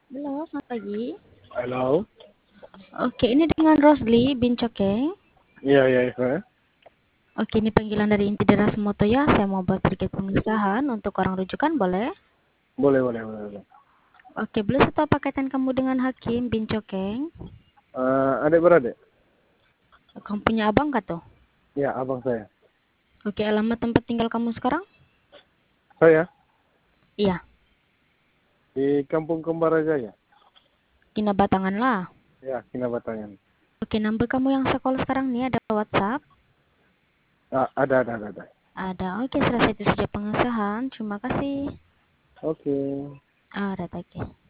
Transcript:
Halo, selamat pagi. Halo. Oke, ini dengan Rosli bin Cokeng. Iya, iya, iya. Oke, ini panggilan dari Inti Deras Moto ya. Saya mau buat sedikit pengesahan untuk orang rujukan, boleh? Boleh, boleh, boleh, boleh. Oke, boleh satu apa kaitan kamu dengan Hakim bin Cokeng? Adik beradik? Kamu punya abang kah tuh? Ya, abang saya. Oke, alamat tempat tinggal kamu sekarang? Saya Iya, di Kampung Kembarajaya. Kina Batangan lah. Ya, Kinabatangan. Oke, number kamu yang sekolah sekarang nih ada WhatsApp? Ada. Ada. Oke, selesai itu saja pengesahan. Terima kasih. Oke. Ada, oke.